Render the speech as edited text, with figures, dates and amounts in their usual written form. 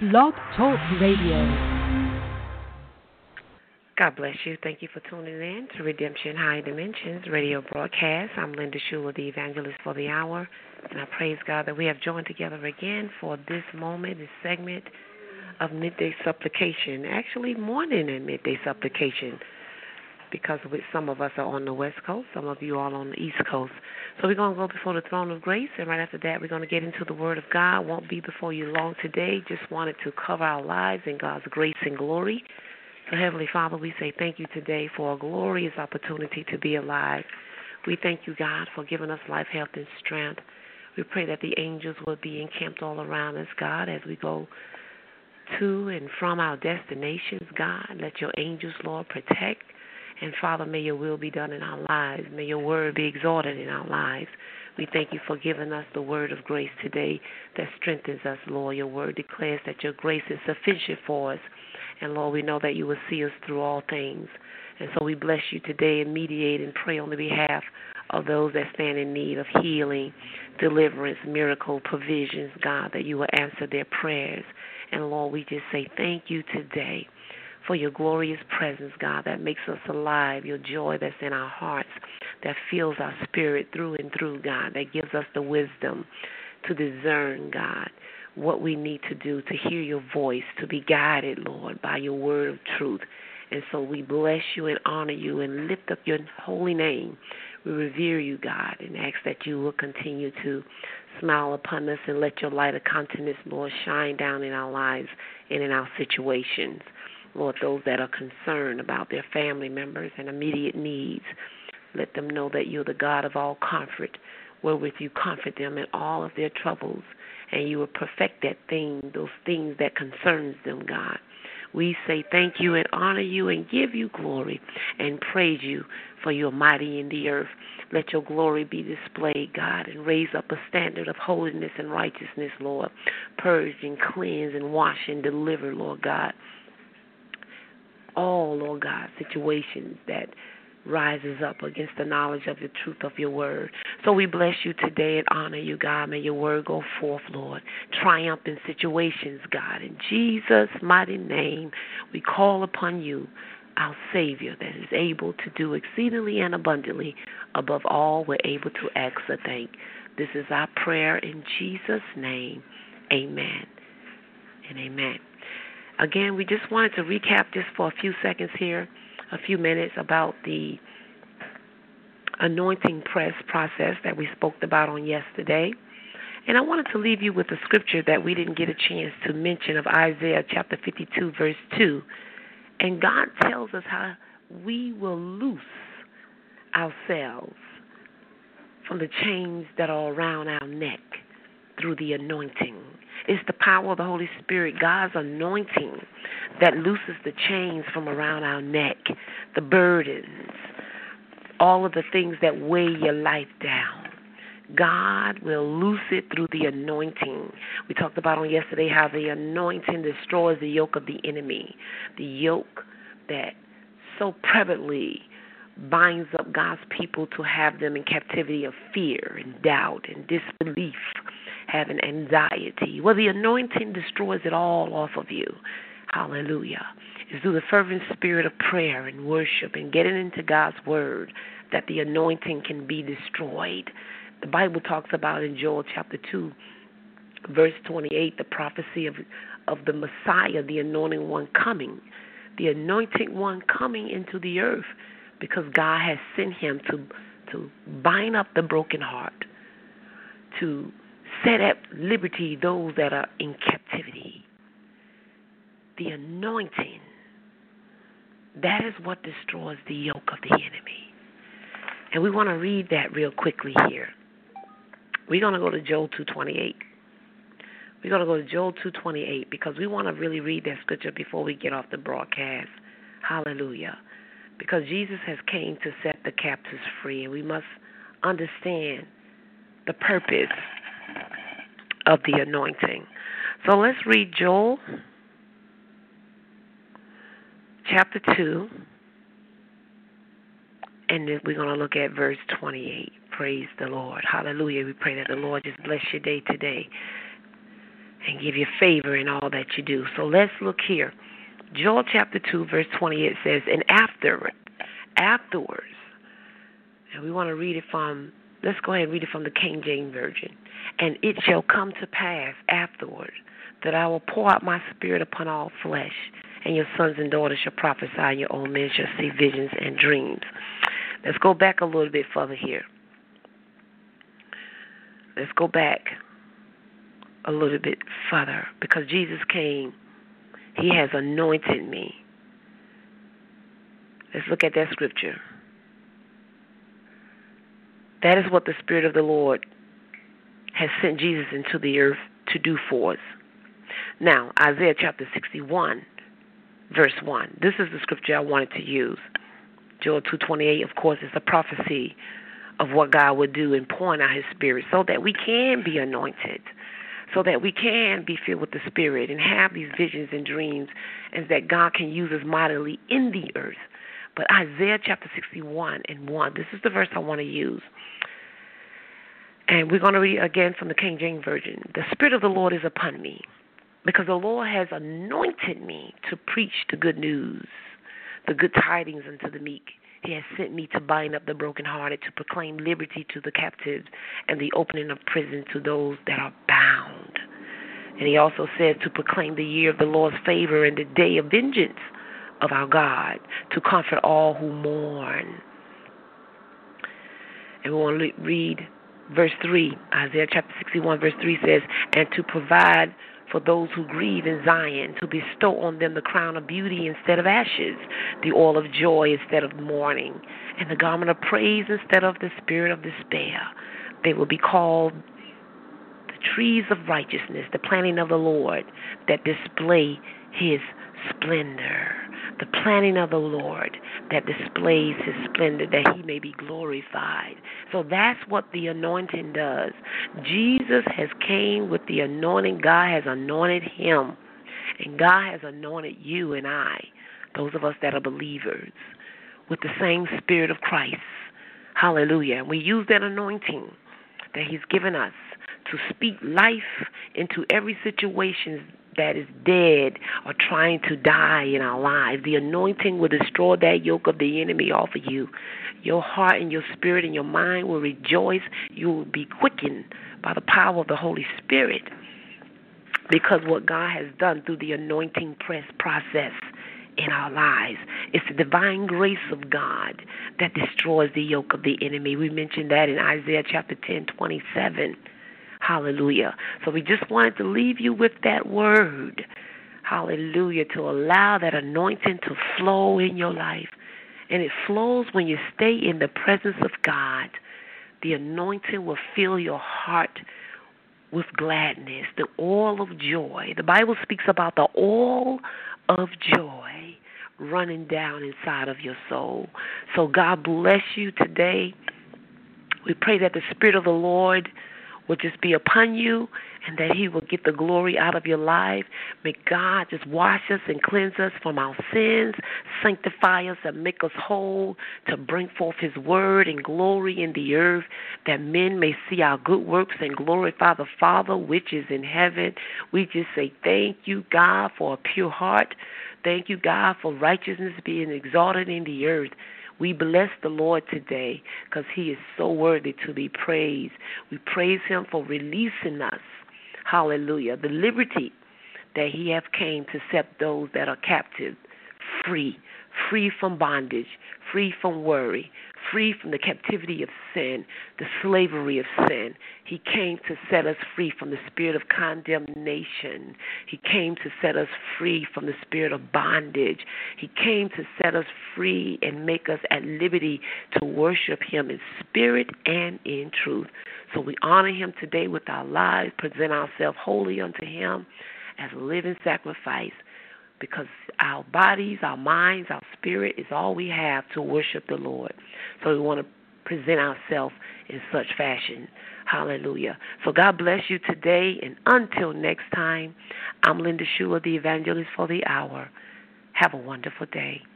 Blog Talk Radio. God bless you. Thank you for tuning in to Redemption High Dimensions radio broadcast. I'm Linda Schuler, the evangelist for the hour, and I praise God that we have joined together again for this moment, this segment of midday supplication, actually morning and midday supplication, because some of us are on the West Coast, some of you are on the East Coast. So we're going to go before the throne of grace, and right after that we're going to get into the Word of God. Won't be before you long today. Just wanted to cover our lives in God's grace and glory. So, Heavenly Father, we say thank you today for a glorious opportunity to be alive. We thank you, God, for giving us life, health, and strength. We pray that the angels will be encamped all around us, God, as we go to and from our destinations, God. Let your angels, Lord, protect. And, Father, may your will be done in our lives. May your word be exalted in our lives. We thank you for giving us the word of grace today that strengthens us, Lord. Your word declares that your grace is sufficient for us. And, Lord, we know that you will see us through all things. And so we bless you today and mediate and pray on the behalf of those that stand in need of healing, deliverance, miracle, provisions, God, that you will answer their prayers. And, Lord, we just say thank you today for your glorious presence, God, that makes us alive, your joy that's in our hearts, that fills our spirit through and through, God, that gives us the wisdom to discern, God, what we need to do to hear your voice, to be guided, Lord, by your word of truth. And so we bless you and honor you and lift up your holy name. We revere you, God, and ask that you will continue to smile upon us and let your light of countenance, Lord, shine down in our lives and in our situations. Lord, those that are concerned about their family members and immediate needs, let them know that you're the God of all comfort, wherewith you comfort them in all of their troubles, and you will perfect that thing, those things that concerns them, God. We say thank you and honor you and give you glory and praise you for your mighty in the earth. Let your glory be displayed, God, and raise up a standard of holiness and righteousness, Lord. Purge and cleanse and wash and deliver, Lord God. All, Lord God, situations that rises up against the knowledge of the truth of your word. So we bless you today and honor you, God. May your word go forth, Lord. Triumph in situations, God. In Jesus' mighty name, we call upon you, our Savior, that is able to do exceedingly and abundantly above all we're able to ask or think. This is our prayer in Jesus' name. Amen and amen. Again, we just wanted to recap just for a few seconds here, a few minutes about the anointing press process that we spoke about on yesterday. And I wanted to leave you with a scripture that we didn't get a chance to mention of Isaiah chapter 52, verse 2. And God tells us how we will loose ourselves from the chains that are around our neck through the anointing. It's the power of the Holy Spirit, God's anointing, that looses the chains from around our neck, the burdens, all of the things that weigh your life down. God will loose it through the anointing. We talked about on yesterday how the anointing destroys the yoke of the enemy, the yoke that so prevalently binds up God's people to have them in captivity of fear and doubt and disbelief, having anxiety. Well, the anointing destroys it all off of you. Hallelujah. It's through the fervent spirit of prayer and worship and getting into God's word that the anointing can be destroyed. The Bible talks about in Joel chapter 2, verse 28, the prophecy of the Messiah, the anointing one coming, the anointed one coming into the earth, because God has sent him to bind up the broken heart, to set at liberty those that are in captivity. The anointing, that is what destroys the yoke of the enemy. And we want to read that real quickly here. We're going to go to Joel 2:28. We're going to go to Joel 2:28 because we want to really read that scripture before we get off the broadcast. Hallelujah. Because Jesus has came to set the captives free, and we must understand the purpose of the anointing. So let's read Joel chapter 2, and then we're going to look at verse 28. Praise the Lord. Hallelujah. We pray that the Lord just bless your day today. and give you favor in all that you do. So let's look here. Joel chapter 2, verse 20, it says, and afterwards, and we want to read it from, let's go ahead and read it from the King James Version. And it shall come to pass afterward that I will pour out my spirit upon all flesh, and your sons and daughters shall prophesy, and your old men shall see visions and dreams. Let's go back a little bit further here. Let's go back a little bit further, because Jesus came. He has anointed me. Let's look at that scripture. That is what the Spirit of the Lord has sent Jesus into the earth to do for us. Now, Isaiah chapter 61, verse 1. This is the scripture I wanted to use. Joel 2:28, of course, is a prophecy of what God would do in pouring out His Spirit so that we can be anointed, so that we can be filled with the Spirit and have these visions and dreams, and that God can use us mightily in the earth. But Isaiah chapter 61 and 1, this is the verse I want to use. And we're going to read again from the King James Version. The Spirit of the Lord is upon me, because the Lord has anointed me to preach the good news, the good tidings unto the meek. He has sent me to bind up the brokenhearted, to proclaim liberty to the captives, and the opening of prison to those that are bound. And he also says to proclaim the year of the Lord's favor and the day of vengeance of our God, to comfort all who mourn. And we want to read verse 3. Isaiah chapter 61, verse 3 says, and to provide for those who grieve in Zion, to bestow on them the crown of beauty instead of ashes, the oil of joy instead of mourning, and the garment of praise instead of the spirit of despair. They will be called the trees of righteousness, the planting of the Lord, that display His splendor. The planting of the Lord that displays His splendor, that He may be glorified. So that's what the anointing does. Jesus has came with the anointing. God has anointed Him. And God has anointed you and I, those of us that are believers, with the same Spirit of Christ. Hallelujah. And we use that anointing that He's given us to speak life into every situation that is dead or trying to die in our lives. The anointing will destroy that yoke of the enemy off of you. Your heart and your spirit and your mind will rejoice. You will be quickened by the power of the Holy Spirit, because what God has done through the anointing process in our lives. It's the divine grace of God that destroys the yoke of the enemy. We mentioned that in Isaiah chapter 10:27. Hallelujah. So we just wanted to leave you with that word. Hallelujah. To allow that anointing to flow in your life. And it flows when you stay in the presence of God. The anointing will fill your heart with gladness, the oil of joy. The Bible speaks about the oil of joy running down inside of your soul. So God bless you today. We pray that the Spirit of the Lord will just be upon you, and that He will get the glory out of your life. May God just wash us and cleanse us from our sins, sanctify us and make us whole, to bring forth His word and glory in the earth, that men may see our good works and glorify the Father which is in heaven. We just say thank you, God, for a pure heart. Thank you, God, for righteousness being exalted in the earth. We bless the Lord today because He is so worthy to be praised. We praise Him for releasing us, hallelujah, the liberty that He have came to set those that are captive free, free from bondage, free from worry, free from the captivity of sin, the slavery of sin. He came to set us free from the spirit of condemnation. He came to set us free from the spirit of bondage. He came to set us free and make us at liberty to worship Him in spirit and in truth. So we honor Him today with our lives, present ourselves wholly unto Him as a living sacrifice, because our bodies, our minds, our spirit is all we have to worship the Lord. So we want to present ourselves in such fashion. Hallelujah. So God bless you today, and until next time, I'm Linda Schuler, the evangelist for the hour. Have a wonderful day.